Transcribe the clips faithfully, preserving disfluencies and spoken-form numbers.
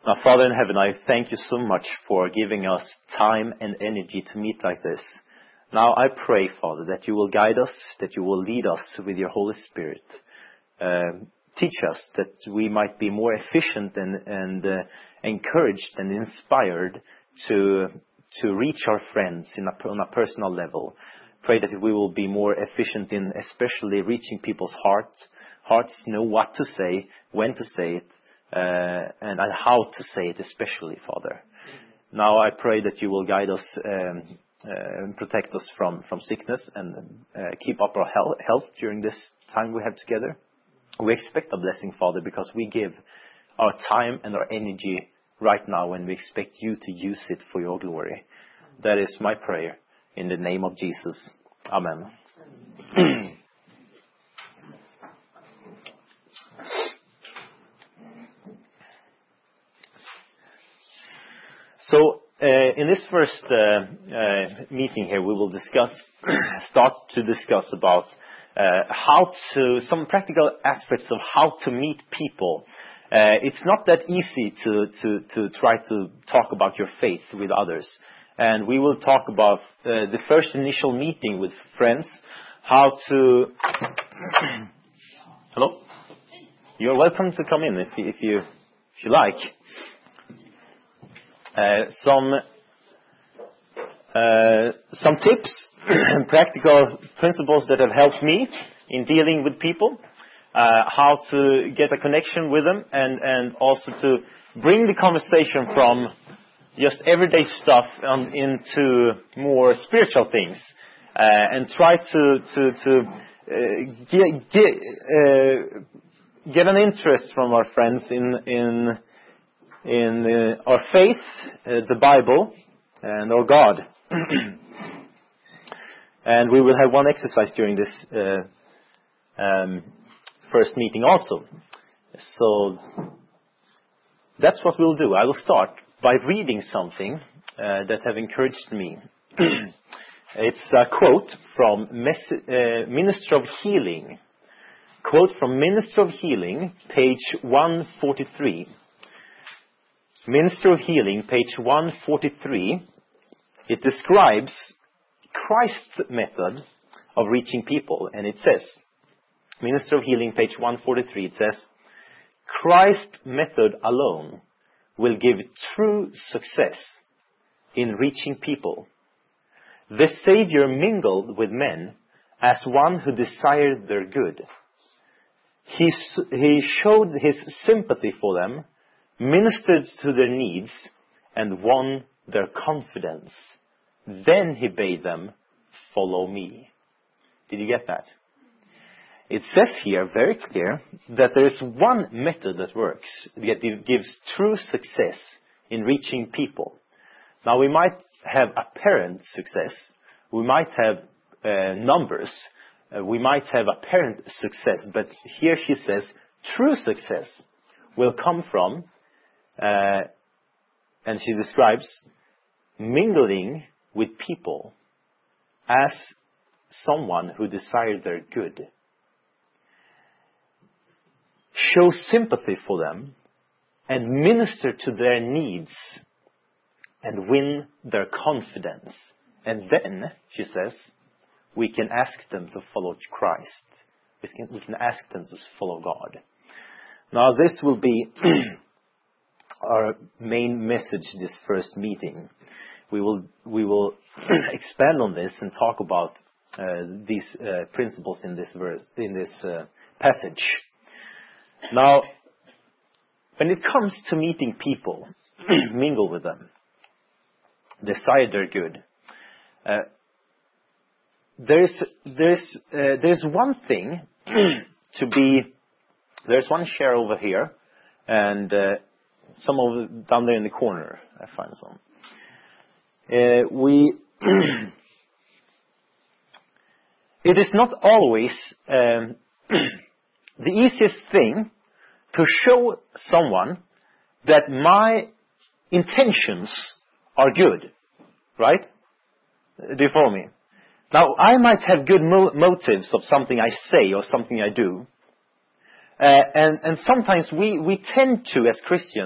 Now, Father in heaven, I thank you so much for giving us time and energy to meet like this. Now I pray, Father, that you will guide us, that you will lead us with your Holy Spirit. Uh, teach us that we might be more efficient and, and uh, encouraged and inspired to to reach our friends in a, on a personal level. Pray that we will be more efficient in especially reaching people's hearts, hearts know what to say, when to say it, uh, and how to say it especially, Father. Now I pray that you will guide us um, uh, and protect us from, from sickness and uh, keep up our health, health during this time we have together. We expect a blessing, Father, because we give our time and our energy right now, and we expect you to use it for your glory. That is my prayer in the name of Jesus. Amen. So, uh, in this first uh, uh, meeting here, we will discuss, start to discuss about uh, how to, some practical aspects of how to meet people. Uh, it's not that easy to, to, to try to talk about your faith with others. And we will talk about uh, the first initial meeting with friends, how to... Hello? You're welcome to come in if you, if you, if you like. Uh, some uh, some tips and practical principles that have helped me in dealing with people. Uh, how to get a connection with them, and, and also to bring the conversation from just everyday stuff um, into more spiritual things, uh, and try to to, to uh, get get, uh, get an interest from our friends in in in uh, our faith, uh, the Bible, and our God. And we will have one exercise during this Uh, um, first meeting also. So that's what we'll do. I will start by reading something uh, that have encouraged me. It's a quote from Mes- uh, Minister of Healing. Quote from Minister of Healing, page one forty-three. Minister of Healing, page one forty-three. It describes Christ's method of reaching people, and it says, Minister of Healing, page one forty-three, it says, Christ's method alone will give true success in reaching people. The Savior mingled with men as one who desired their good. He, he showed his sympathy for them, ministered to their needs, and won their confidence. Then he bade them, follow me. Did you get that? It says here very clear that there is one method that works, that gives true success in reaching people. Now we might have apparent success, we might have uh, numbers, uh, we might have apparent success, but here she says true success will come from, uh, and she describes mingling with people as someone who desired their good. Show sympathy for them, and minister to their needs, and win their confidence. And then, she says, we can ask them to follow Christ. We can, we can ask them to follow God. Now, this will be our main message this first meeting. We will we will expand on this and talk about uh, these uh, principles in this verse, in this uh, passage. Now, when it comes to meeting people, mingle with them, decide their good, uh, there's there's uh, there's one thing to be. There's one chair over here, and uh, some of down there in the corner. I find some. Uh, we. It is not always um, the easiest thing to show someone that my intentions are good, right? Do you follow me? Now, I might have good mo- motives of something I say or something I do. Uh, and, and sometimes we, we tend to, as Christians,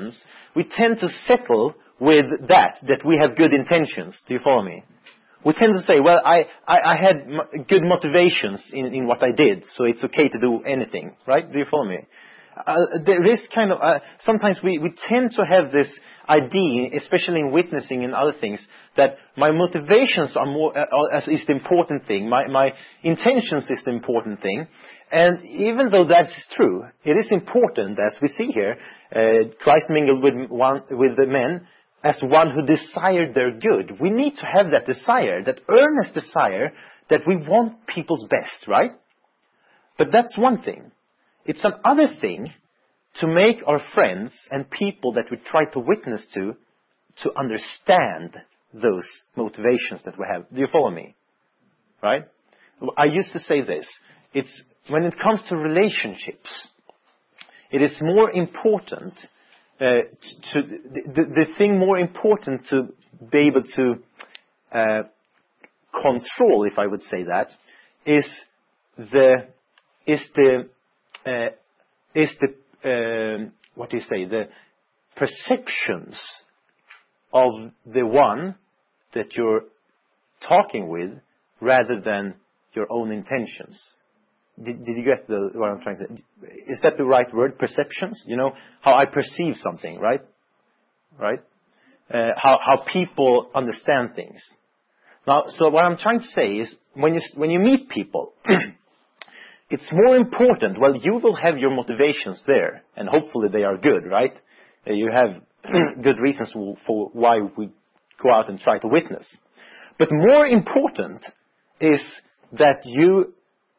we tend to settle with that, that we have good intentions. Do you follow me? We tend to say, well, I, I, I had m- good motivations in, in what I did, so it's okay to do anything, right? Do you follow me? Uh, there is kind of, uh, sometimes we, we tend to have this idea, especially in witnessing and other things, that my motivations are more, uh, are, is the important thing, my, my intentions is the important thing. And even though that is true, it is important, as we see here, uh, Christ mingled with one, with the men, as one who desired their good. We need to have that desire, that earnest desire, that we want people's best, right? But that's one thing. It's another thing to make our friends and people that we try to witness to, to understand those motivations that we have. Do you follow me? Right? I used to say this. It's, when it comes to relationships, it is more important Uh, to, the, the thing more important to be able to uh, control, if I would say that, is the is the uh, is the uh, what do you say the perceptions of the one that you're talking with, rather than your own intentions. Did, did you get the, what I'm trying to say? Is that the right word? Perceptions? You know, how I perceive something, right? Right? Uh, how, how people understand things. Now, so what I'm trying to say is, when you, when you meet people, it's more important, well, you will have your motivations there, and hopefully they are good, right? Uh, you have good reasons for, for why we go out and try to witness. But more important is that you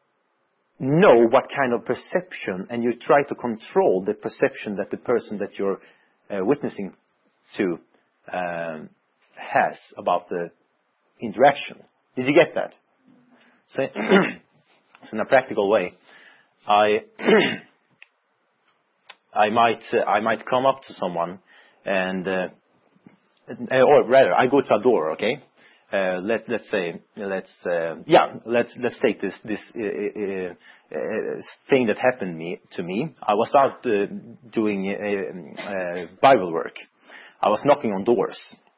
know what kind of perception, and you try to control the perception that the person that you're uh, witnessing to um, has about the interaction. Did you get that? So, so in a practical way, I I might uh, I might come up to someone and, uh, or rather, I go to a door, okay? Uh, let, let's say, let's, uh, yeah, let's, let's take this, this, uh, uh, uh, thing that happened me, to me. I was out, uh, doing, uh, uh, Bible work. I was knocking on doors.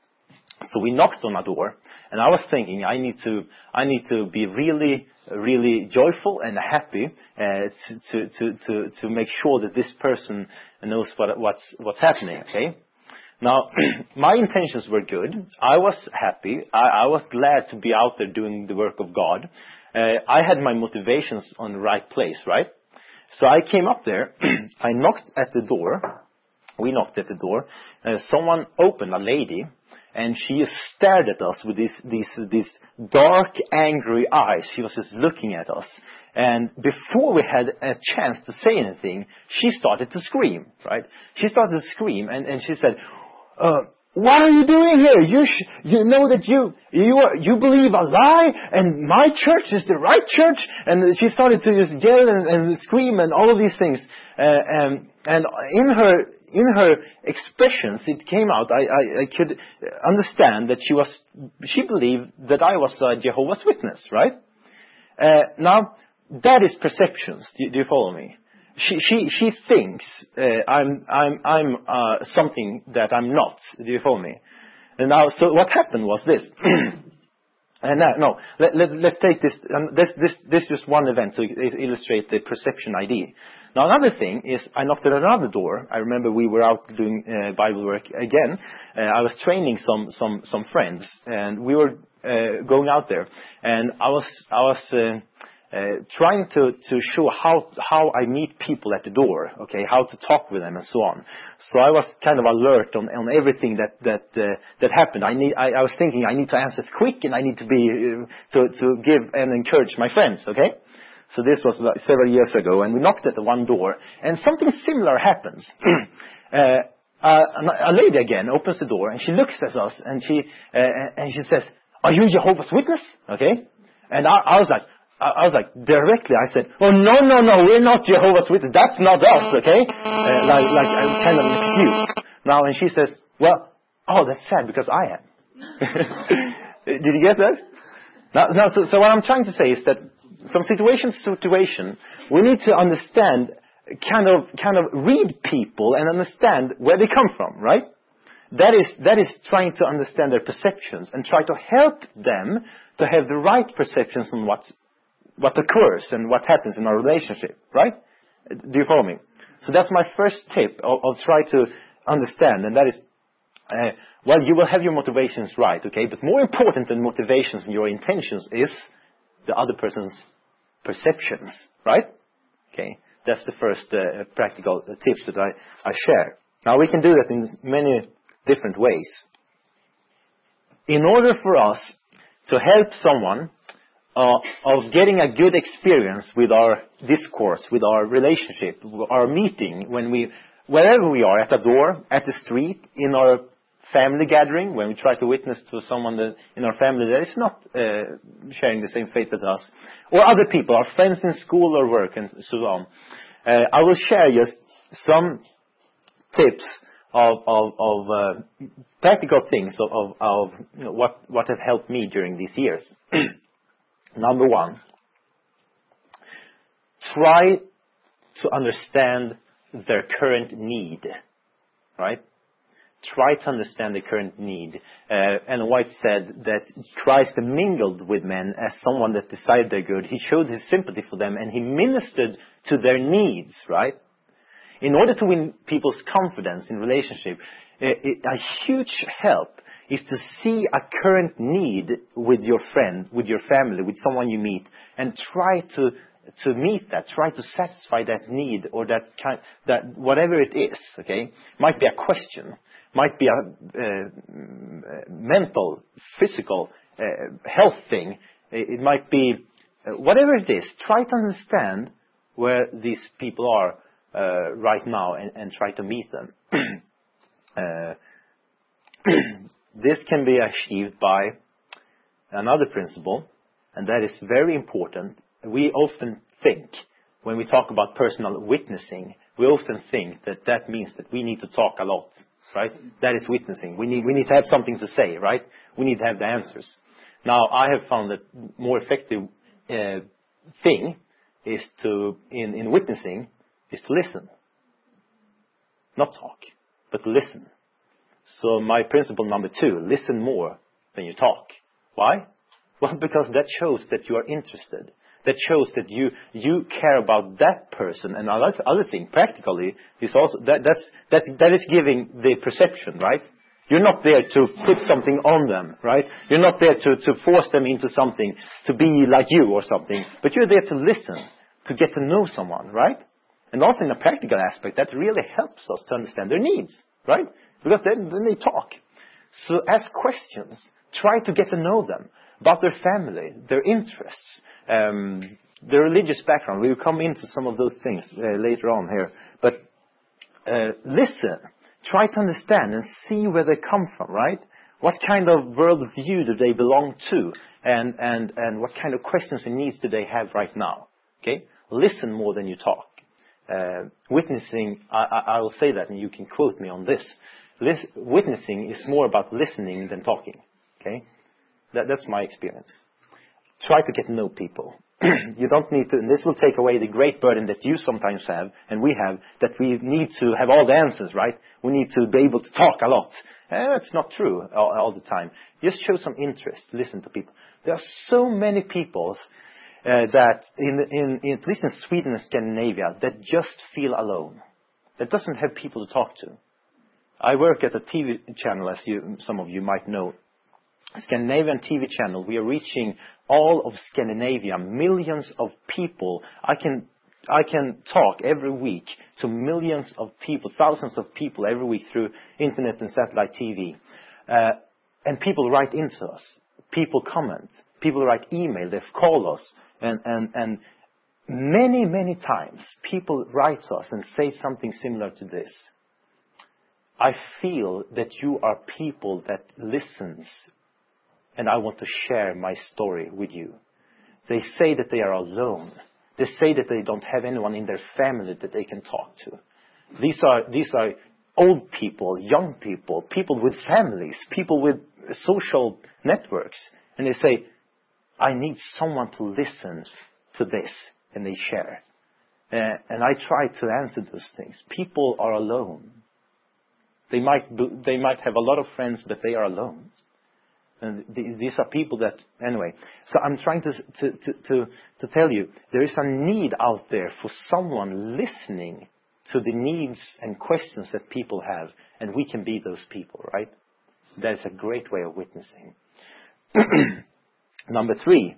So we knocked on a door, and I was thinking, I need to, I need to be really, really joyful and happy, uh, to, to, to, to make sure that this person knows what, what's, what's happening, okay? Now, my intentions were good. I was happy. I, I was glad to be out there doing the work of God. Uh, I had my motivations on the right place, right? So I came up there. I knocked at the door. We knocked at the door. Uh, someone opened, a lady, and she stared at us with these, these, these dark, angry eyes. She was just looking at us. And before we had a chance to say anything, she started to scream, right? She started to scream, and, and she said, Uh, what are you doing here? You sh- you know that you you are, you believe a lie, and my church is the right church. And she started to just yell and, and scream and all of these things. Uh, and and in her in her expressions, it came out. I, I I could understand that she was she believed that I was a Jehovah's Witness, right? Uh, now that is perceptions. Do you, do you follow me? She she she thinks uh, I'm I'm I'm uh, something that I'm not. Do you follow me? And now, so what happened was this. and now, no, let, let let's take this. Um, this this this just one event to illustrate the perception idea. Now another thing is, I knocked at another door. I remember we were out doing uh, Bible work again. Uh, I was training some some some friends, and we were uh, going out there, and I was I was. Uh, Uh, trying to, to show how, how I meet people at the door, okay, how to talk with them and so on. So I was kind of alert on, on everything that, that, uh, that happened. I need, I, I was thinking I need to answer quick, and I need to be, uh, to, to give and encourage my friends, okay? So this was like several years ago, and we knocked at the one door, and something similar happens. uh, uh, a lady again opens the door, and she looks at us, and she, uh, and she says, "Are you Jehovah's Witness?" Okay? And I, I was like, I was like, directly, I said, "Oh, no, no, no, we're not Jehovah's Witnesses. That's not us," okay? Uh, like, like, uh, kind of an excuse. Now, and she says, "Well, oh, that's sad, because I am." Did you get that? Now, now so, so what I'm trying to say is that from situation to situation, we need to understand, kind of, kind of read people and understand where they come from, right? that is, that is trying to understand their perceptions and try to help them to have the right perceptions on what, what occurs and what happens in our relationship, right? Do you follow me? So that's my first tip. I'll, I'll try to understand, and that is, uh, well, you will have your motivations right, okay? But more important than motivations and your intentions is the other person's perceptions, right? Okay, that's the first uh, practical uh, tips that I, I share. Now, we can do that in many different ways. In order for us to help someone uh, of getting a good experience with our discourse, with our relationship, our meeting, when we, wherever we are, at the door, at the street, in our family gathering, when we try to witness to someone that, in our family that is not uh, sharing the same faith as us, or other people, our friends in school or work, and so on. Uh, I will share just some tips of, of, of uh, practical things of, of, of you know, what, what have helped me during these years. Number one, try to understand their current need, right? Try to understand the current need. Uh, Ellen White said that Christ mingled with men as someone that desired their good. He showed his sympathy for them and he ministered to their needs, right? In order to win people's confidence in relationship, uh, it, a huge help is to see a current need with your friend, with your family, with someone you meet, and try to to meet that, try to satisfy that need or that kind, that whatever it is. Okay, might be a question, might be a uh, mental, physical uh, health thing. It might be uh, whatever it is. Try to understand where these people are uh, right now and, and try to meet them. uh, this can be achieved by another principle, and that is very important. We often think, when we talk about personal witnessing, we often think that that means that we need to talk a lot, right? That is witnessing. We need, we need to have something to say, right? We need to have the answers. Now, I have found that more effective uh, thing is to, in, in witnessing, is to listen. Not talk, but listen. So my principle number two, listen more than you talk. Why? Well, because that shows that you are interested. That shows that you you care about that person. And another other thing, practically, is also that that's that that is giving the perception, right? You're not there to put something on them, right? You're not there to to force them into something, to be like you or something. But you're there to listen, to get to know someone, right? And also in a practical aspect, that really helps us to understand their needs, right? Because then, then they talk. So ask questions. Try to get to know them about their family, their interests, um, their religious background. We'll come into some of those things uh, later on here. But uh, listen. Try to understand and see where they come from, right? What kind of worldview do they belong to? And, and, and what kind of questions and needs do they have right now? Okay? Listen more than you talk. Uh, witnessing, I, I, I will say that, and you can quote me on this. Lis- witnessing is more about listening than talking. Okay? That, that's my experience. Try to get to know people. You don't need to, and this will take away the great burden that you sometimes have, and we have, that we need to have all the answers, right? We need to be able to talk a lot. Eh, that's not true all, all the time. Just show some interest. Listen to people. There are so many people uh, that, in, in, in, at least in Sweden and Scandinavia, that just feel alone. That doesn't have people to talk to. I work at a T V channel, as you, some of you might know. Scandinavian T V channel. We are reaching all of Scandinavia, millions of people. I can I can talk every week to millions of people, thousands of people every week through internet and satellite T V. Uh, and people write into us. People comment. People write email. They call us. And, and, and many, many times people write to us and say something similar to this. I feel that you are people that listens, and I want to share my story with you. They say that they are alone. They say that they don't have anyone in their family that they can talk to. These are, these are old people, young people, people with families, people with social networks. And they say, I need someone to listen to this. And they share. Uh, and I try to answer those things. People are alone. They might, do, they might have a lot of friends, but they are alone. And th- these are people that, anyway. So I'm trying to, to, to, to, to tell you, there is a need out there for someone listening to the needs and questions that people have. And we can be those people, right? That is a great way of witnessing. Number three,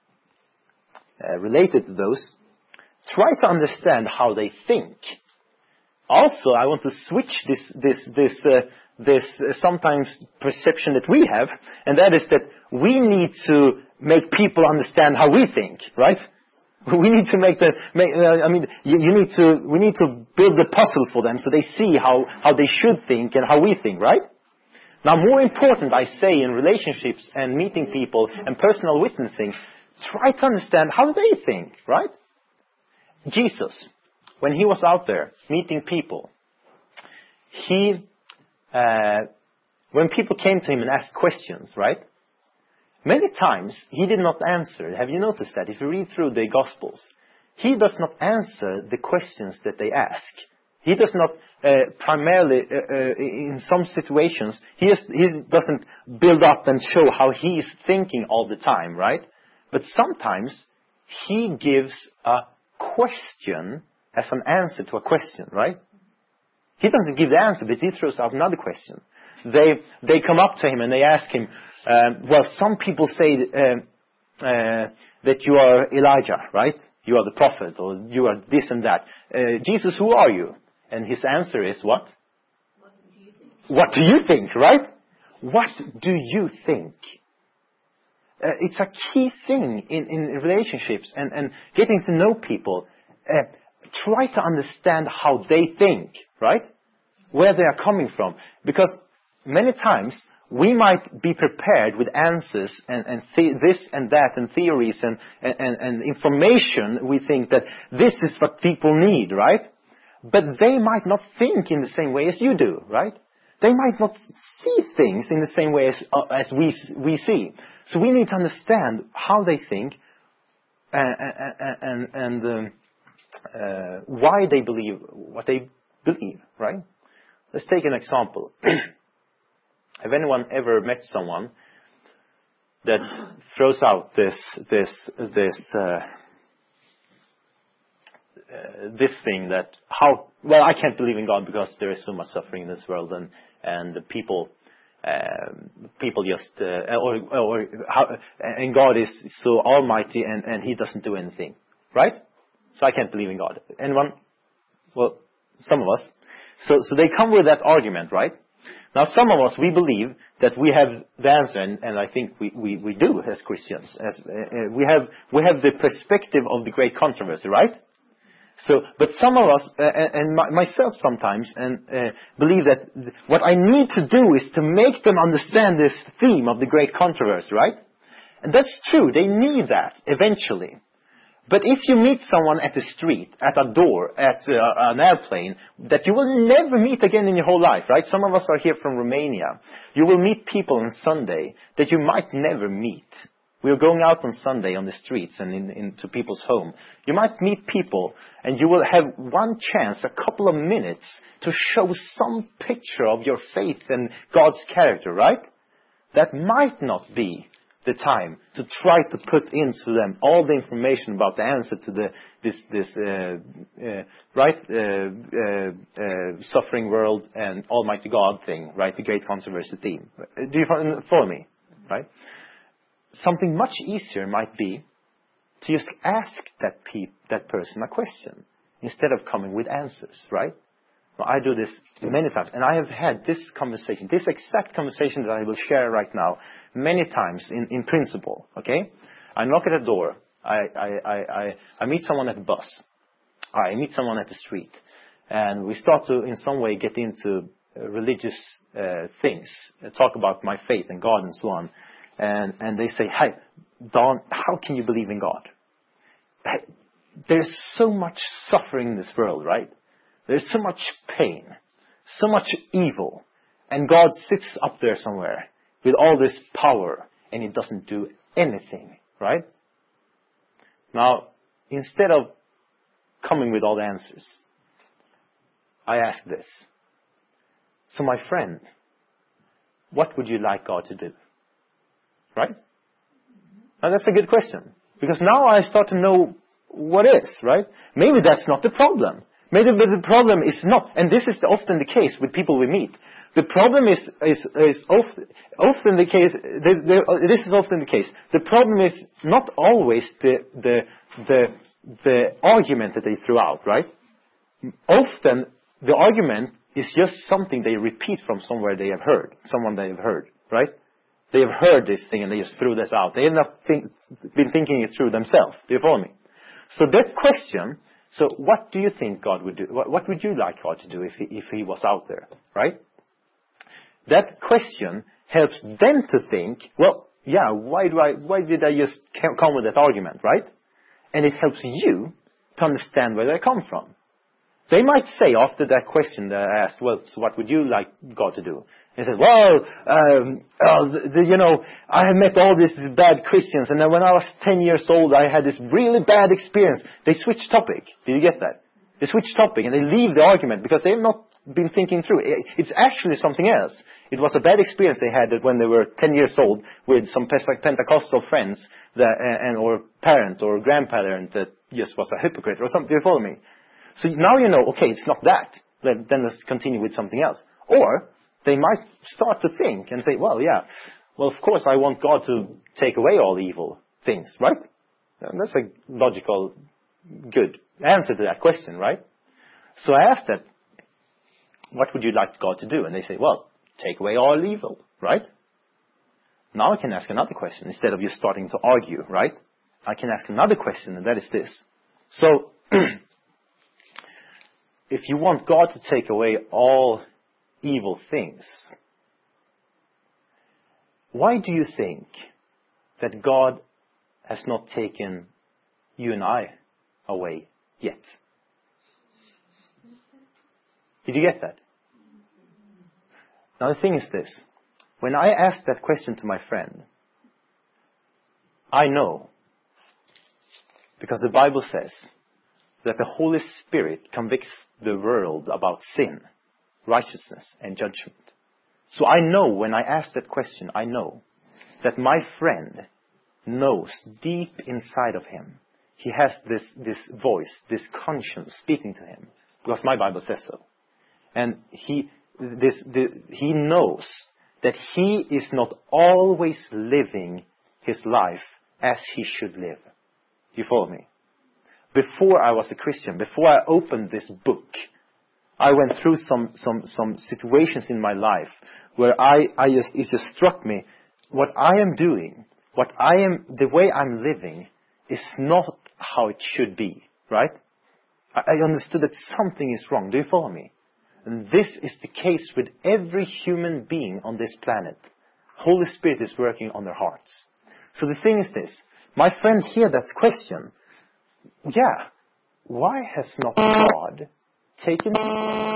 uh, related to those, try to understand how they think. Also, I want to switch this, this, this, uh, this uh, sometimes perception that we have, and that is that we need to make people understand how we think, right? We need to make the, make, uh, I mean, you, you need to, we need to build the puzzle for them so they see how, how they should think and how we think, right? Now, more important, I say, in relationships and meeting people and personal witnessing, try to understand how they think, right? Jesus, when he was out there meeting people, he, uh, when people came to him and asked questions, right? Many times he did not answer. Have you noticed that? If you read through the Gospels, he does not answer the questions that they ask. He does not uh, primarily, uh, uh, in some situations, he, is, he doesn't build up and show how he is thinking all the time, right? But sometimes he gives a question as an answer to a question, right? He doesn't give the answer, but he throws out another question. They they come up to him and they ask him, uh, well, some people say uh, uh, that you are Elijah, right? You are the prophet, or you are this and that. Uh, Jesus, who are you? And his answer is what? What do you think? What do you think, right? What do you think? Uh, it's a key thing in, in relationships and, and getting to know people. Uh, try to understand how they think, right? Where they are coming from. Because many times we might be prepared with answers and, and the, this and that and theories and, and, and information. We think that this is what people need, right? But they might not think in the same way as you do, right? They might not see things in the same way as, uh, as we, we see. So we need to understand how they think and, and, and, and um, uh, why they believe what they believe, right? Let's take an example. Have anyone ever met someone that throws out this this this uh, uh, this thing that how well I can't believe in God because there is so much suffering in this world and and the people um, people just uh, or or how, and God is so almighty and and He doesn't do anything, right? So I can't believe in God. Anyone? Well, some of us. So so they come with that argument, right? Now, some of us, we believe that we have the answer, and, and I think we, we, we do as Christians. As, uh, we have we have the perspective of the great controversy, right? So, but some of us, uh, and my, myself sometimes, and uh, believe that th- what I need to do is to make them understand this theme of the great controversy, right? And that's true. They need that eventually. But if you meet someone at the street, at a door, at uh, an airplane, that you will never meet again in your whole life, right? Some of us are here from Romania. You will meet people on Sunday that you might never meet. We are going out on Sunday on the streets and in, into people's home. You might meet people and you will have one chance, a couple of minutes, to show some picture of your faith and God's character, right? That might not be the time to try to put into them all the information about the answer to the this this uh, uh, right uh, uh, uh, suffering world and Almighty God thing, right? The great controversy theme. Do you follow me? Right? Something much easier might be to just ask that pe- that person a question instead of coming with answers, right? Well, I do this many times, and I have had this conversation, this exact conversation that I will share right now, many times in, in principle, okay? I knock at a door, I, I, I, I, I meet someone at the bus, I meet someone at the street, and we start to, in some way, get into uh, religious uh, things, uh, talk about my faith and God and so on, and, and they say, hey, Don, how can you believe in God? Hey, there's so much suffering in this world, right? There's so much pain, so much evil, and God sits up there somewhere with all this power, and He doesn't do anything, right? Now, instead of coming with all the answers, I ask this. So my friend, what would you like God to do? Right? And that's a good question. Because now I start to know what is, right? Maybe that's not the problem. Maybe the problem is not, and this is often the case with people we meet. The problem is is is often often the case. The, the, this is often the case. The problem is not always the the the the argument that they threw out, right? Often the argument is just something they repeat from somewhere they have heard, someone they have heard, right? They have heard this thing and they just threw this out. They have not think, been thinking it through themselves. Do you follow me? So that question. So what do you think God would do? What, what would you like God to do if he, if he was out there, right? That question helps them to think, well, yeah, why do I, why did I just come with that argument, right? And it helps you to understand where they come from. They might say after that question that I asked, well, so what would you like God to do? They said, well, um, uh, the, the, you know, I have met all these bad Christians, and then when I was ten years old, I had this really bad experience. They switch topic. Did you get that? They switch topic, and they leave the argument because they have not been thinking through. It's actually something else. It was a bad experience they had when they were ten years old with some Pentecostal friends that, and or parent or grandparent that just was a hypocrite or something. Do you follow me? So now you know, okay, it's not that. Then, then let's continue with something else. Or they might start to think and say, well, yeah, well, of course I want God to take away all evil things, right? And that's a logical, good answer to that question, right? So I asked that, what would you like God to do? And they say, well, take away all evil, right? Now I can ask another question instead of just starting to argue, right? I can ask another question, and that is this. So, if you want God to take away all evil things, why do you think that God has not taken you and I away yet? Did you get that? Now the thing is this. When I asked that question to my friend, I know, because the Bible says that the Holy Spirit convicts the world about sin, righteousness, and judgment. So I know, when I ask that question, I know that my friend knows deep inside of him, he has this, this voice, this conscience speaking to him, because my Bible says so. And he, this, the, he knows that he is not always living his life as he should live. Do you follow me? Before I was a Christian, before I opened this book, I went through some, some, some situations in my life where I, I just, it just struck me, what I am doing, what I am, the way I'm living is not how it should be, right? I, I understood that something is wrong. Do you follow me? And this is the case with every human being on this planet. Holy Spirit is working on their hearts. So the thing is this, my friend here that's question, yeah, why has not God taken me?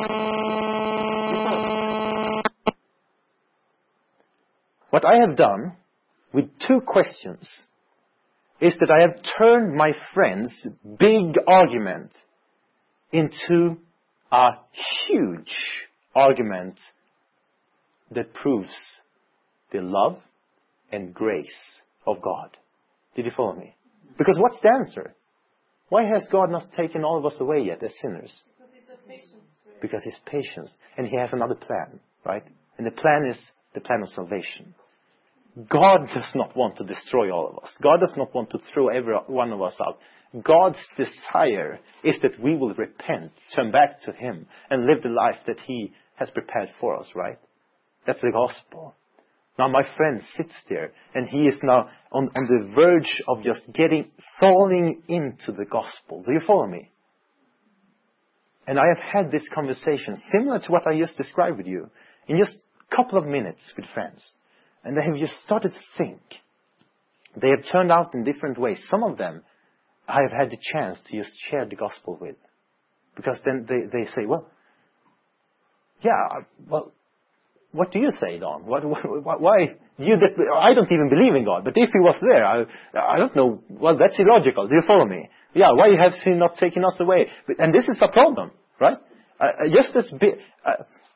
What I have done with two questions is that I have turned my friend's big argument into a huge argument that proves the love and grace of God. Did you follow me? Because what's the answer? Why has God not taken all of us away yet as sinners? Because He has patience. Right? Because He's patient. And He has another plan, right? And the plan is the plan of salvation. God does not want to destroy all of us. God does not want to throw every one of us out. God's desire is that we will repent, turn back to Him, and live the life that He has prepared for us, right? That's the gospel. Now my friend sits there, and he is now on, on the verge of just getting, falling into the gospel. Do you follow me? And I have had this conversation, similar to what I just described with you, in just a couple of minutes with friends. And they have just started to think. They have turned out in different ways. Some of them I have had the chance to just share the gospel with. Because then they, they say, well, yeah, well, what do you say, Don? What, what, why? You, I don't even believe in God. But if He was there, I, I don't know. Well, that's illogical. Do you follow me? Yeah, why has He not taken us away? And this is a problem, right? Uh, just as big, uh,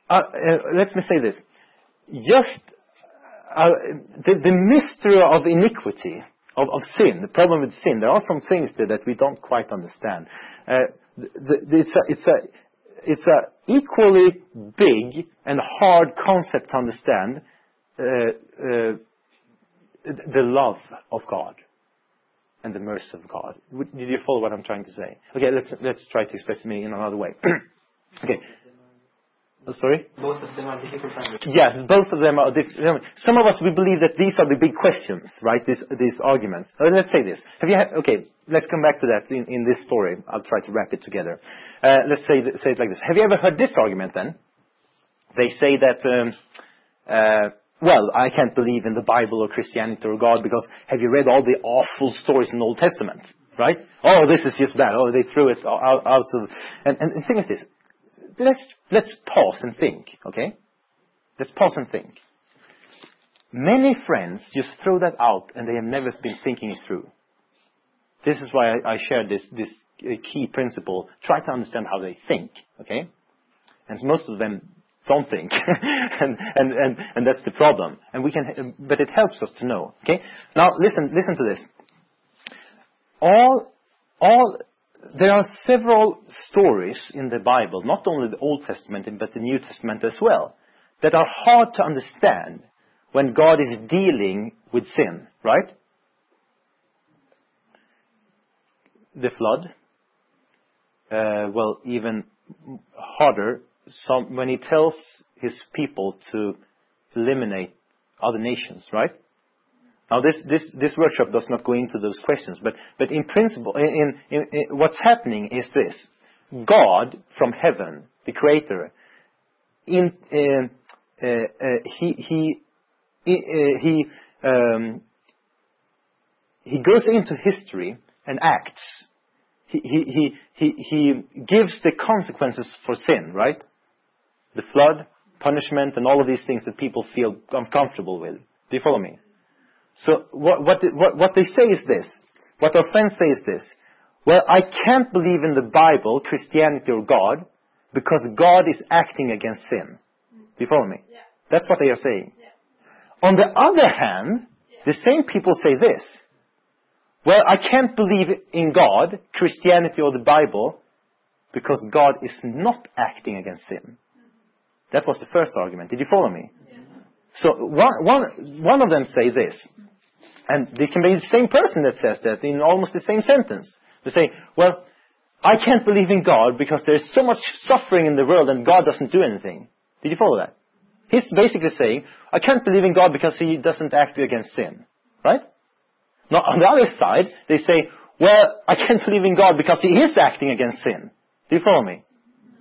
uh, uh, let me say this. Just uh, the, the mystery of iniquity, of, of sin, the problem with sin, there are some things there that we don't quite understand. Uh, the, the, it's a, it's a, it's a equally big and hard concept to understand, uh, uh, the love of God and the mercy of God. Did you follow what I'm trying to say? Okay, let's let's try to express me in another way. Okay. Oh, sorry? Both of them are difficult to understand. Yes, both of them are difficult. Some of us, we believe that these are the big questions, right? These these arguments. Uh, let's say this. Have you? Ha- okay, let's come back to that in, in this story. I'll try to wrap it together. Uh, let's say th- say it like this. Have you ever heard this argument? Then they say that. Um, uh, well, I can't believe in the Bible or Christianity or God because have you read all the awful stories in the Old Testament? Right? Oh, this is just bad. Oh, they threw it out, out of. And, and the thing is this. Let's, let's pause and think, okay? Let's pause and think. Many friends just throw that out and they have never been thinking it through. This is why I, I shared this, this key principle. Try to understand how they think, okay? And most of them don't think. and, and, and, and that's the problem. And we can, but it helps us to know, okay? Now, listen, listen to this. All, all, There are several stories in the Bible, not only the Old Testament, but the New Testament as well, that are hard to understand when God is dealing with sin, right? The flood. Uh, well, even harder, some, when he tells his people to eliminate other nations, right? Now, this, this, this workshop does not go into those questions, but, but in principle, in, in, in, what's happening is this. God from heaven, the Creator, in, uh, uh, uh, he, he, he, he, um, he goes into history and acts. He, he, he, he, he gives the consequences for sin, right? The flood, punishment, and all of these things that people feel uncomfortable with. Do you follow me? So what, what, what, what they say is this. What our friends say is this. Well, I can't believe in the Bible, Christianity, or God because God is acting against sin. Do you follow me? Yeah. That's what they are saying. Yeah. On the other hand, yeah. the same people say this. Well, I can't believe in God, Christianity, or the Bible because God is not acting against sin. That was the first argument. Did you follow me? Yeah. So one, one, one of them say this, and they can be the same person that says that in almost the same sentence. They say, well, I can't believe in God because there's so much suffering in the world and God doesn't do anything. Did you follow that? He's basically saying, I can't believe in God because He doesn't act against sin. Right? Now, on the other side, they say, well, I can't believe in God because He is acting against sin. Do you follow me?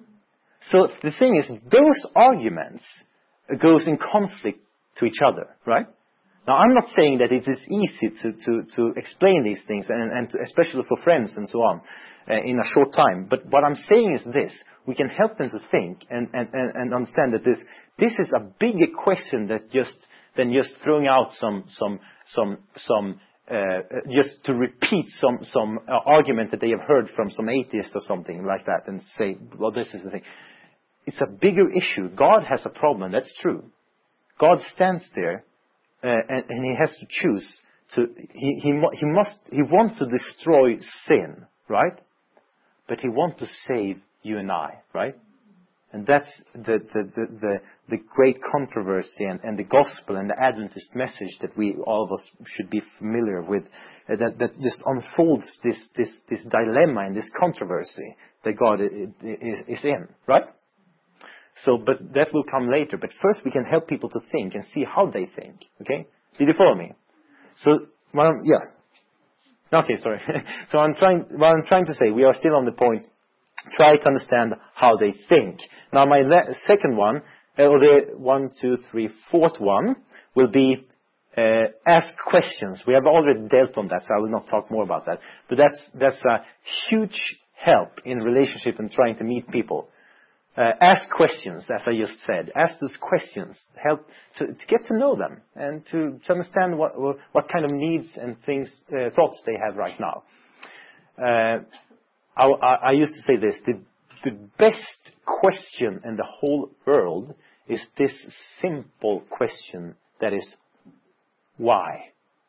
So the thing is, those arguments goes in conflict to each other, right? Now, I'm not saying that it is easy to, to, to explain these things, and, and to, especially for friends and so on, uh, in a short time. But what I'm saying is this. We can help them to think and, and, and, and understand that this, this is a bigger question that just, than just throwing out some, some, some, some, uh, just to repeat some, some uh, argument that they have heard from some atheist or something like that and say, well, this is the thing. It's a bigger issue. God has a problem. That's true. God stands there, uh, and, and He has to choose. To he he he must he wants to destroy sin, right? But He wants to save you and I, right? And that's the the the the, the great controversy and, and the gospel and the Adventist message that we all of us should be familiar with. Uh, that that just unfolds this this this dilemma and this controversy that God is, is in, right? So, but that will come later. But first we can help people to think and see how they think. Okay? Did you follow me? So, what I'm, yeah. Okay, sorry. so I'm trying, what I'm trying to say, we are still on the point, try to understand how they think. Now my le- second one, uh, or the one, two, three, fourth one, will be uh, ask questions. We have already dealt on that, so I will not talk more about that. But that's, that's a huge help in relationship and trying to meet people. Uh, ask questions, as I just said. Ask those questions. Help to, to get to know them and to, to understand what what kind of needs and things, uh, thoughts they have right now. Uh, I, I used to say this: the, the best question in the whole world is this simple question that is, why?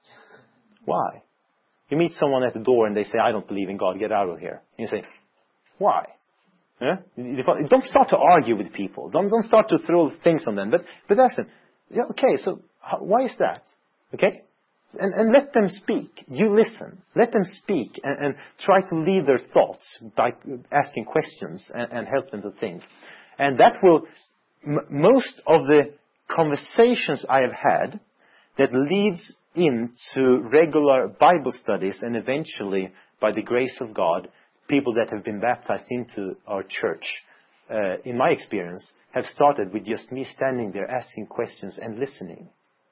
Why? You meet someone at the door and they say, I don't believe in God, get out of here. And you say, why? Yeah? Don't start to argue with people. Don't, don't start to throw things on them. But, but ask them, yeah, okay, so how, why is that? Okay? And, and let them speak. You listen. Let them speak and, and try to lead their thoughts by asking questions and, and help them to think. And that will, m- most of the conversations I have had that leads into regular Bible studies and eventually, by the grace of God, people that have been baptized into our church, uh, in my experience, have started with just me standing there asking questions and listening.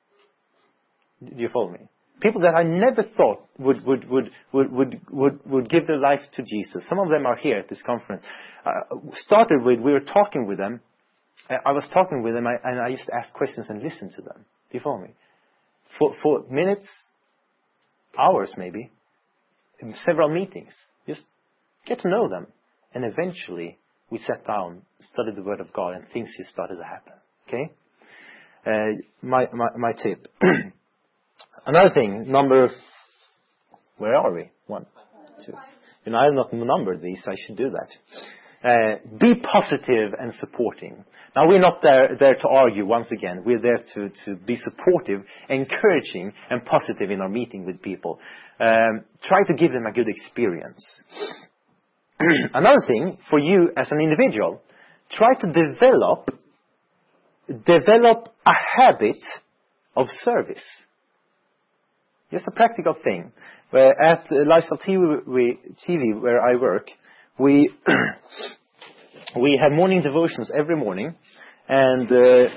Do you follow me? People that I never thought would would would would would would, would give their life to Jesus. Some of them are here at this conference. Uh, started with, we were talking with them. I was talking with them I, and I used to ask questions and listen to them. Do you follow me? For for minutes, hours maybe, in several meetings. Just get to know them. And eventually we sat down, studied the Word of God, and things just started to happen. Okay? Uh, my, my, my tip. Another thing, number, where are we? One, two. You know, I have not numbered these, I should do that. Uh, be positive and supporting. Now, we're not there, there to argue once again. We're there to, to be supportive, encouraging, and positive in our meeting with people. Um, try to give them a good experience. Another thing, for you as an individual, try to develop, develop a habit of service. Just a practical thing. Where at Lifestyle T V, T V where I work, we we have morning devotions every morning, and uh,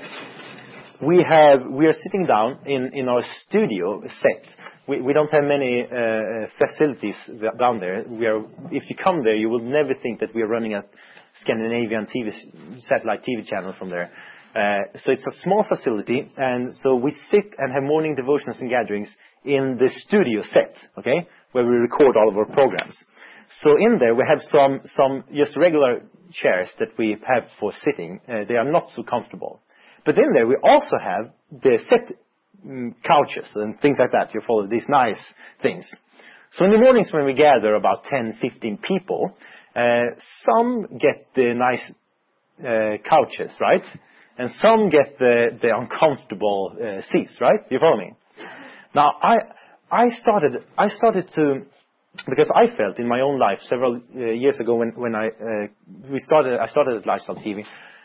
we have we are sitting down in, in our studio set. We we don't have many uh, facilities down there. We are if you come there, you will never think that we are running a Scandinavian T V satellite T V channel from there. Uh, so it's a small facility, and so we sit and have morning devotions and gatherings in the studio set, okay, where we record all of our programs. So in there we have some some just regular chairs that we have for sitting. Uh, they are not so comfortable, but in there we also have the set um, couches and things like that. You follow these nice things. So in the mornings when we gather about ten, fifteen people, uh, some get the nice uh, couches, right? And some get the, the uncomfortable uh, seats, right? You follow me? Now, I I started I started to, because I felt in my own life several uh, years ago when when I uh, we started I started at Lifestyle T V.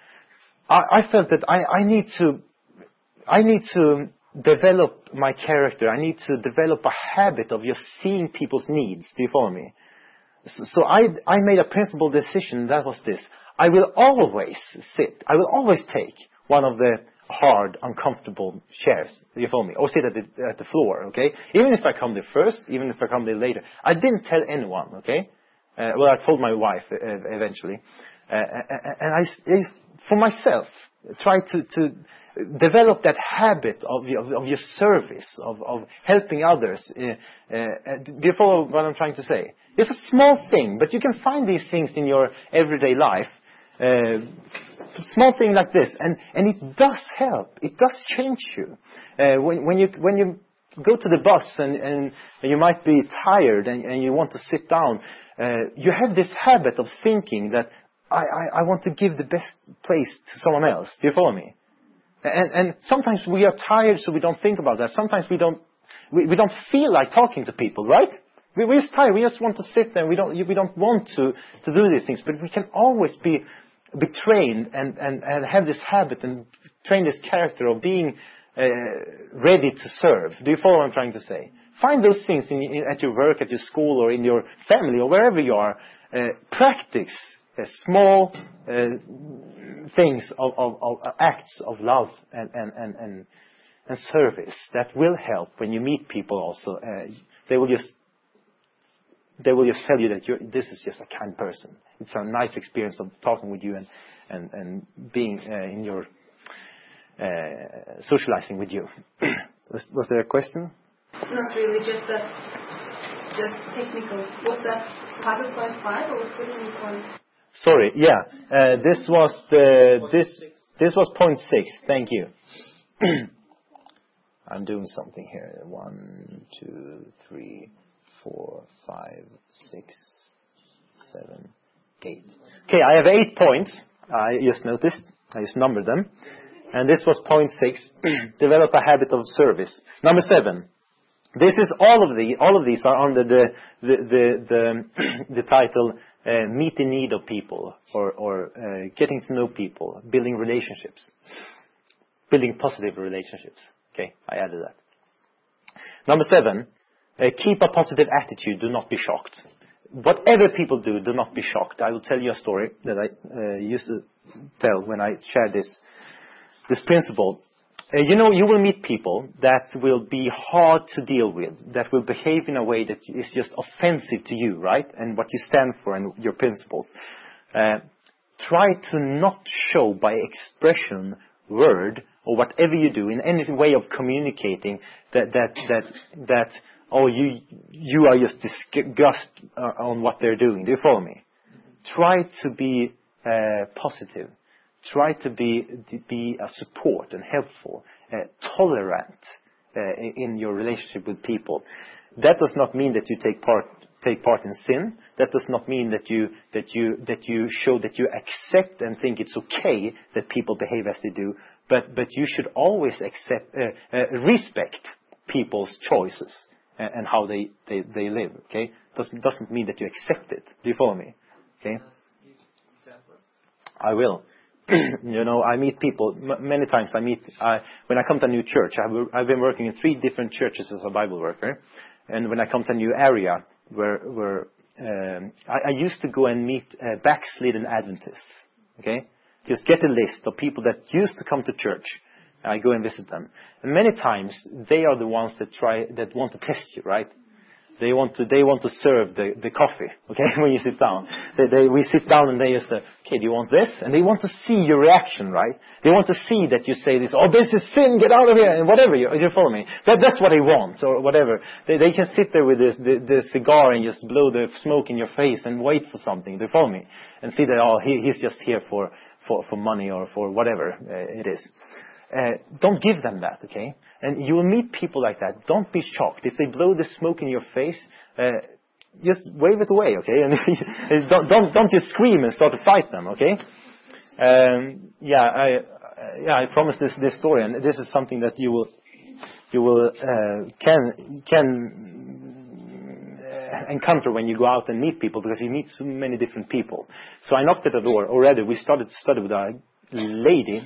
I, I felt that I, I need to I need to develop my character. I need to develop a habit of just seeing people's needs. Do you follow me? So, so I I made a principled decision. That was this. I will always sit, I will always take one of the hard, uncomfortable chairs, you follow me, or sit at the, at the floor, okay? Even if I come there first, even if I come there later. I didn't tell anyone, okay? Uh, well, I told my wife uh, eventually. Uh, and I, for myself, try to, to develop that habit of, of, of your service, of, of helping others. Uh, uh, do you follow what I'm trying to say? It's a small thing, but you can find these things in your everyday life. Uh, small thing like this, and, and it does help. It does change you. Uh, when, when you when you go to the bus and, and you might be tired and, and you want to sit down, uh, you have this habit of thinking that I, I, I want to give the best place to someone else. Do you follow me? And, and sometimes we are tired, so we don't think about that. Sometimes we don't we, we don't feel like talking to people, right? We, we're just tired. We just want to sit there. We don't we don't want to to do these things, but we can always be. be trained and, and, and have this habit and train this character of being uh, ready to serve. Do you follow what I'm trying to say? Find those things in, in, at your work, at your school, or in your family, or wherever you are. Uh, practice uh, small uh, things of, of, of acts of love and, and, and, and, and service that will help when you meet people also. Uh, they will just They will just tell you that you're, this is just a kind person. It's a nice experience of talking with you and and, and being uh, in your uh, socializing with you. was, was there a question? Not really, just that, just technical. Was that five point five or three point? Sorry, yeah. Uh, this was the this this was point six. Thank you. I'm doing something here. One, two, three, four, five, six, seven, eight. Okay, I have eight points. I just noticed. I just numbered them. And this was point six. Develop a habit of service. Number seven. This is all of the all of these are under the the the the, the title uh, meet the need of people, or or uh, getting to know people, building relationships, building positive relationships. Okay, I added that. Number seven, uh, keep a positive attitude. Do not be shocked. Whatever people do, do not be shocked. I will tell you a story that I uh, used to tell when I shared this this principle. Uh, you know, you will meet people that will be hard to deal with, that will behave in a way that is just offensive to you, right? And what you stand for and your principles. Uh, try to not show by expression, word, or whatever you do in any way of communicating that that that that oh you you are just disgust uh, on what they're doing. Do you follow me? Try to be uh, positive. Try to be be a support and helpful, uh, tolerant uh, in your relationship with people. That does not mean that you take part take part in sin. That does not mean that you that you that you show that you accept and think it's okay that people behave as they do. But but you should always accept uh, uh, respect people's choices and, and how they, they, they live. Okay, doesn't doesn't mean that you accept it. Do you follow me? Okay, I will. You know, I meet people m- many times. I meet uh, when I come to a new church. I've, I've been working in three different churches as a Bible worker, and when I come to a new area, where where um, I, I used to go and meet uh, backslidden Adventists. Okay, just get a list of people that used to come to church. I go and visit them, and many times they are the ones that try that want to test you, right? They want to, they want to serve the, the coffee, okay, when you sit down. They, they, we sit down and they just say, okay, do you want this? And they want to see your reaction, right? They want to see that you say this, oh, this is sin, get out of here, and whatever, you, you follow me. That, that's what they want, or whatever. They, they can sit there with this, the, the cigar and just blow the smoke in your face and wait for something, do you follow me? And see that, oh, he, he's just here for, for, for money or for whatever uh, it is. Uh, don't give them that, okay? And you will meet people like that. Don't be shocked. If they blow the smoke in your face, uh, just wave it away, okay? And don't, don't, don't just scream and start to fight them, okay? Um, yeah, I, uh, yeah, I promised this, this story, and this is something that you will, you will, uh, can, can uh, encounter when you go out and meet people, because you meet so many different people. So I knocked at the door already. We started to study with a lady,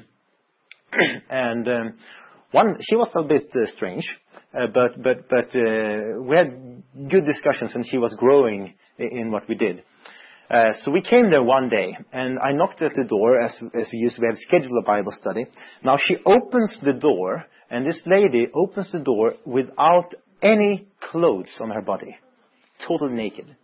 and um, one, she was a bit uh, strange, uh, but but but uh, we had good discussions, and she was growing in, in what we did. Uh, so we came there one day, and I knocked at the door as as we used. We had scheduled a Bible study. Now she opens the door, and this lady opens the door without any clothes on her body, totally naked.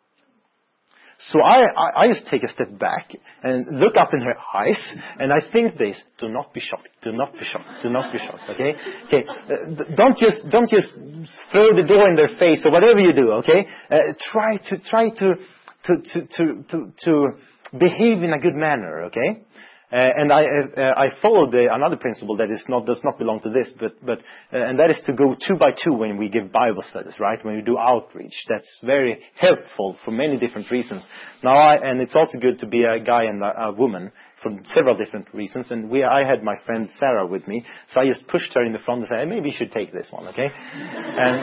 So I, I, I just take a step back and look up in her eyes, and I think this: do not be shocked, do not be shocked, do not be shocked. Okay, okay. Uh, don't just don't just throw the door in their face or whatever you do. Okay, uh, try to try to to to to to, to behave in a good manner. Okay. Uh, and I uh, I followed uh, another principle that is not does not belong to this, but but uh, and that is to go two by two when we give Bible studies, right? When we do outreach, that's very helpful for many different reasons. Now, I, and it's also good to be a guy and a, a woman for several different reasons. And we I had my friend Sarah with me, so I just pushed her in the front and said, hey, maybe you should take this one, okay? And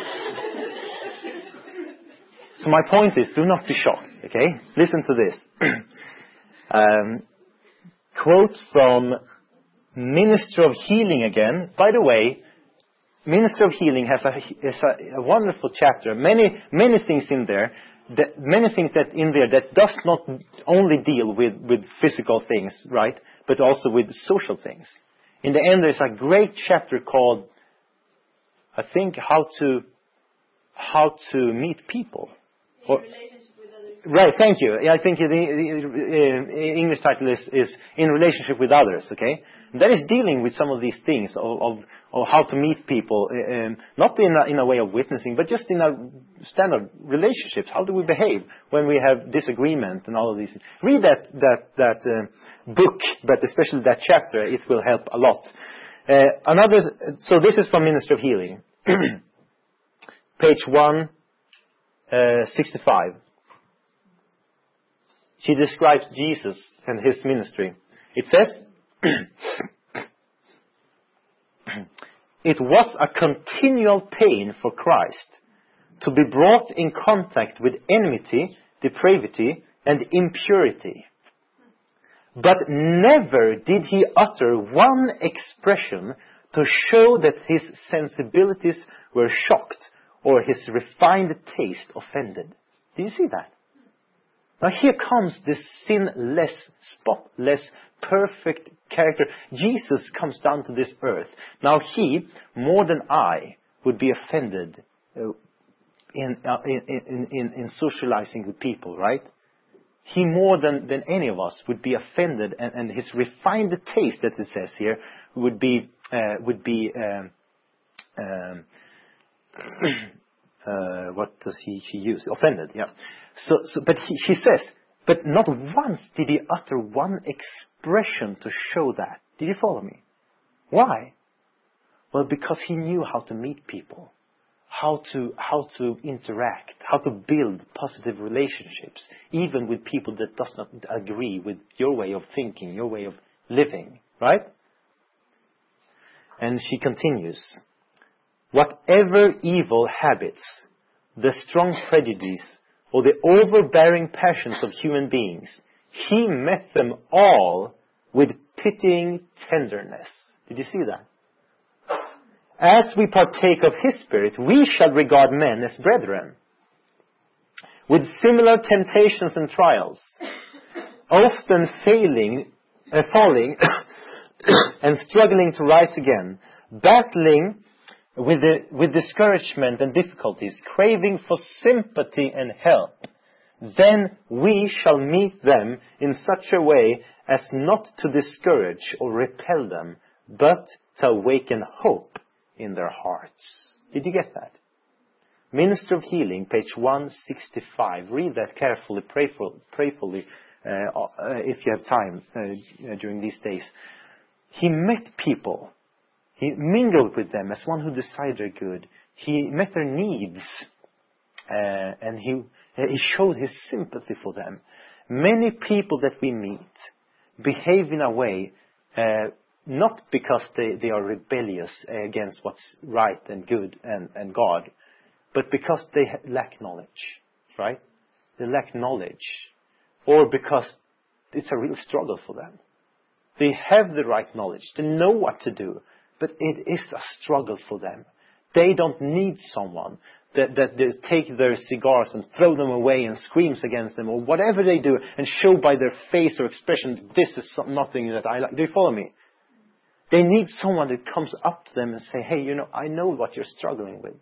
so my point is, do not be shocked, okay? Listen to this. um, Quote from Minister of Healing again. By the way, Minister of Healing has a, has a, a wonderful chapter. Many many things in there, that, many things that in there that does not only deal with, with physical things, right, but also with social things. In the end, there's a great chapter called, I think, how to how to meet people. Or, right, thank you. I think the, the, the English title is, is In Relationship with Others, okay? And that is dealing with some of these things of, of, of how to meet people, um, not in a, in a way of witnessing, but just in a standard relationships. How do we behave when we have disagreement and all of these things? Read that that that uh, book, but especially that chapter. It will help a lot. Uh, another. So this is from Ministry of Healing, page one sixty-five. She describes Jesus and his ministry. It says, it was a continual pain for Christ to be brought in contact with enmity, depravity, and impurity. But never did he utter one expression to show that his sensibilities were shocked or his refined taste offended. Did you see that? Now here comes this sinless, spotless, perfect character. Jesus comes down to this earth. Now he, more than I, would be offended uh, in, uh, in, in, in, in socializing with people, right? He more than, than any of us would be offended, and, and his refined taste, that it says here, would be, uh, would be, um, um, uh, what does he, he use? Offended, yeah. So, so, but he, he says, but not once did he utter one expression to show that. Did you follow me? Why? Well, because he knew how to meet people, how to how to interact, how to build positive relationships, even with people that does not agree with your way of thinking, your way of living, right? And she continues, whatever evil habits, the strong prejudice, or the overbearing passions of human beings, he met them all with pitying tenderness. Did you see that? As we partake of his spirit, we shall regard men as brethren, with similar temptations and trials, often failing, uh, falling, and struggling to rise again, battling With, the, with discouragement and difficulties, craving for sympathy and help, then we shall meet them in such a way as not to discourage or repel them, but to awaken hope in their hearts. Did you get that? Minister of Healing, page one sixty-five. Read that carefully, prayful, prayfully, uh, uh, if you have time uh, during these days. He met people. He mingled with them as one who desired their good. He met their needs, uh, and he he showed his sympathy for them. Many people that we meet behave in a way uh, not because they, they are rebellious against what's right and good and, and God, but because they lack knowledge, right? They lack knowledge, or because it's a real struggle for them. They have the right knowledge. They know what to do. But it is a struggle for them. They don't need someone that, that they take their cigars and throw them away and screams against them, or whatever they do, and show by their face or expression, this is nothing that I like. Do you follow me? They need someone that comes up to them and say, hey, you know, I know what you're struggling with.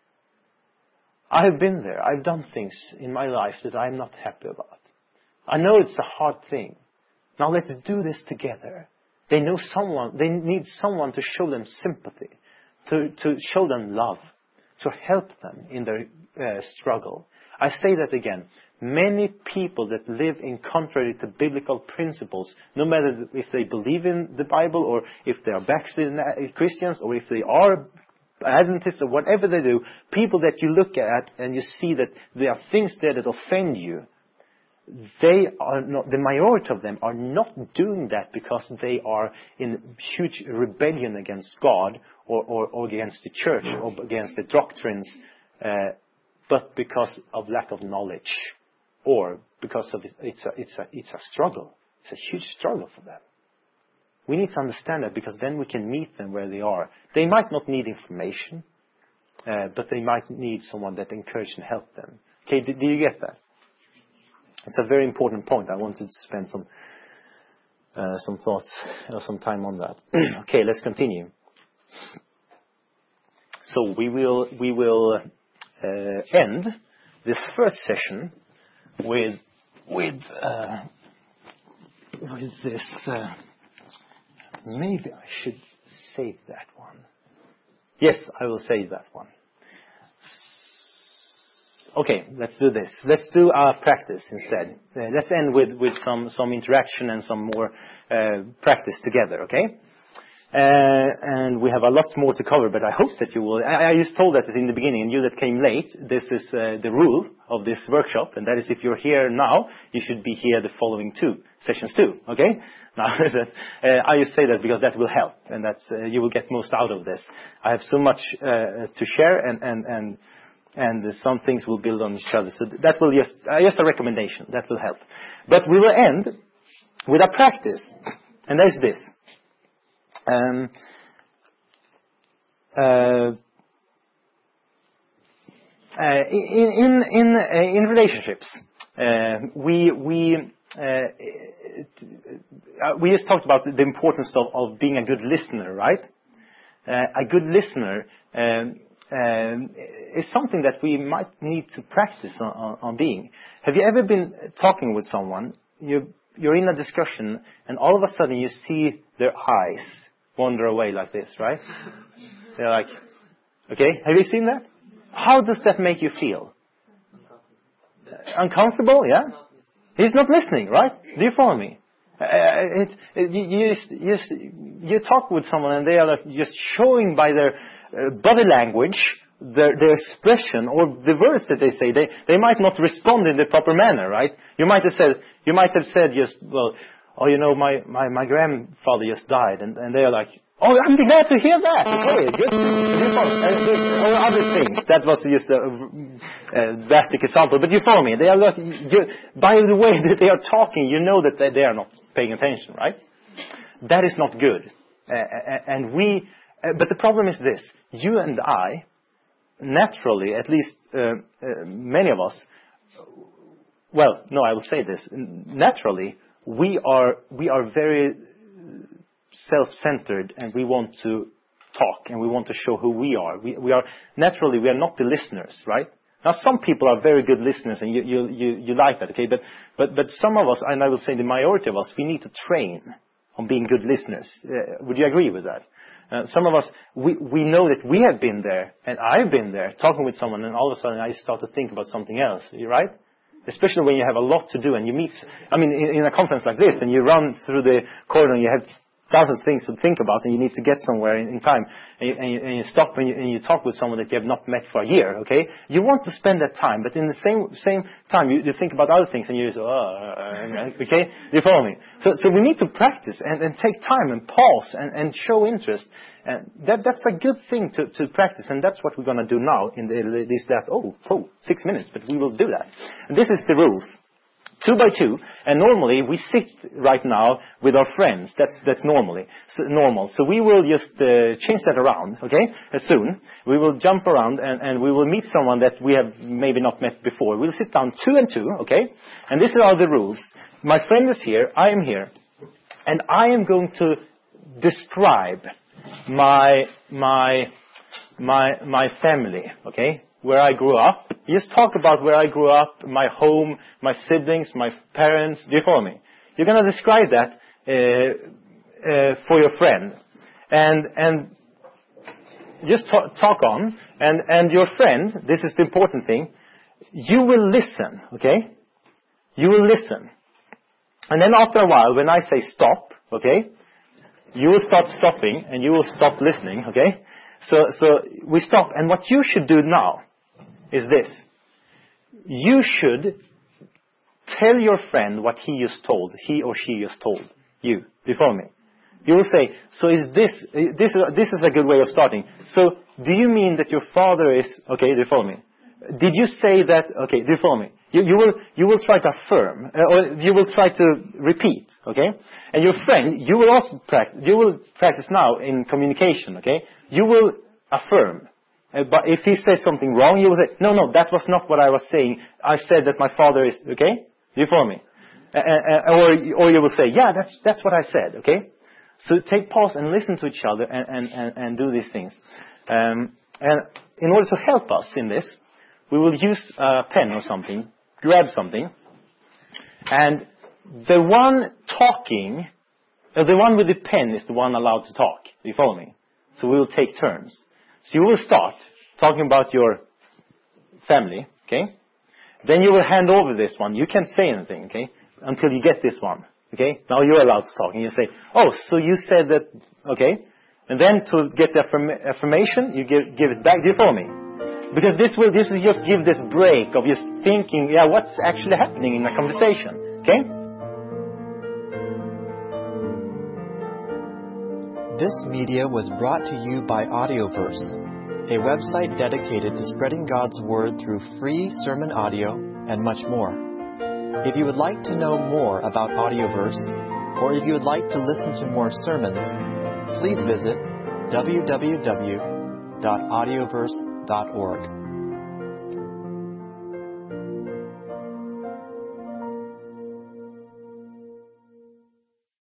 I have been there. I've done things in my life that I'm not happy about. I know it's a hard thing. Now let's do this together. They know someone, they need someone to show them sympathy, to, to show them love, to help them in their uh, struggle. I say that again. Many people that live in contrary to biblical principles, no matter if they believe in the Bible or if they are backslidden Christians or if they are Adventists or whatever they do, people that you look at and you see that there are things there that offend you, they are not, the majority of them are not doing that because they are in huge rebellion against God or, or, or against the church or against the doctrines, uh, but because of lack of knowledge, or because of it, it's a it's a it's a struggle. It's a huge struggle for them. We need to understand that, because then we can meet them where they are. They might not need information, uh, but they might need someone that encourages and helps them. Okay, do, do you get that? It's a very important point. I wanted to spend some uh, some thoughts or some time on that. Okay, let's continue. So we will we will uh, end this first session with with uh, with this uh, maybe I should save that one. Yes, I will save that one. Okay, let's do this. Let's do our practice instead. Uh, let's end with, with some, some interaction and some more uh, practice together, okay? Uh, and we have a lot more to cover, but I hope that you will. I, I just told that in the beginning, and you that came late, this is uh, the rule of this workshop, and that is if you're here now, you should be here the following two, sessions too, okay? Now, uh, I just say that because that will help, and that's, uh, you will get most out of this. I have so much uh, to share, and, and, and, and some things will build on each other. So that will just, uh, just a recommendation, that will help. But we will end with a practice, and that is this. Um, uh, uh, in in in uh, in relationships, uh, we we uh, uh, we just talked about the importance of, of being a good listener, right? Uh, a good listener um, um, is something that we might need to practice on, on, on being. Have you ever been talking with someone? You you're in a discussion, and all of a sudden you see their eyes wander away like this, right? They're like, okay, have you seen that? How does that make you feel? Uncomfortable, yeah? He's not listening, right? Do you follow me? Uh, it, it, you, you, just, you, just, you talk with someone and they are like just showing by their uh, body language, their, their expression, or the words that they say. They, they might not respond in the proper manner, right? You might have said, you might have said just, well, oh, you know, my, my, my grandfather just died, and, and they're like, oh, I'm glad to hear that. Okay, good. Or other things. That was just a, a drastic example, but you follow me. They are not, you, by the way that they are talking, you know that they, they are not paying attention, right? That is not good. Uh, and we, uh, but the problem is this: you and I, naturally, at least uh, uh, many of us, well, no, I will say this: naturally. We are we are very self-centered, and we want to talk, and we want to show who we are. We we are naturally we are not the listeners, right? Now, some people are very good listeners, and you you you, you like that, okay? But but but some of us, and I will say the majority of us, we need to train on being good listeners. Uh, would you agree with that? Uh, some of us, we we know that we have been there, and I've been there, talking with someone, and all of a sudden I start to think about something else. Right? Especially when you have a lot to do and you meet, I mean, in, in a conference like this, and you run through the corridor and you have thousand things to think about, and you need to get somewhere in, in time, and you, and, you, and you stop and you, and you talk with someone that you have not met for a year, okay? You want to spend that time, but in the same same time, you, you think about other things, and you just, oh, uh, okay? You follow me? So, so we need to practice and, and take time and pause and, and show interest. And that, that's a good thing to, to practice, and that's what we're going to do now in the, these last, oh, oh, six minutes, but we will do that. And this is the rules. Two by two, and normally we sit right now with our friends. That's that's normally so, normal. So we will just uh, change that around, okay? Uh, soon we will jump around and, and we will meet someone that we have maybe not met before. We'll sit down two and two, okay? And these are the rules. My friend is here. I am here, and I am going to describe my my my my family, okay? Where I grew up. You just talk about where I grew up, my home, my siblings, my parents. Do you follow me? You're going to describe that uh, uh, for your friend, and and just talk, talk on. And and your friend, this is the important thing. You will listen, okay? You will listen, and then after a while, when I say stop, okay, you will start stopping, and you will stop listening, okay? So so we stop, and what you should do now is this. You should tell your friend what he just told, he or she just told you. Do you follow me? You will say, so is this, this, this is a good way of starting. So, do you mean that your father is, okay, do you follow me? Did you say that, okay, do you follow me? You, you will, you will try to affirm, uh, or you will try to repeat, okay? And your friend, you will also practice, you will practice now in communication, okay? You will affirm. Uh, but if he says something wrong, you will say, no, no, that was not what I was saying. I said that my father is, okay? Do you follow me? Uh, uh, or, or you will say, yeah, that's, that's what I said, okay? So take pause and listen to each other and, and, and, and do these things. Um, and in order to help us in this, we will use a pen or something, grab something, and the one talking Uh, the one with the pen is the one allowed to talk. Do you follow me? So we will take turns. So you will start talking about your family, okay? Then you will hand over this one. You can't say anything, okay, until you get this one, okay? Now you're allowed to talk. And you say, oh, so you said that, okay? And then to get the affirm- affirmation, you give, give it back. Do you follow me? Because this will, this will just give this break of just thinking, yeah, what's actually happening in the conversation, okay? This media was brought to you by Audioverse, a website dedicated to spreading God's Word through free sermon audio and much more. If you would like to know more about Audioverse, or if you would like to listen to more sermons, please visit w w w dot audioverse dot org.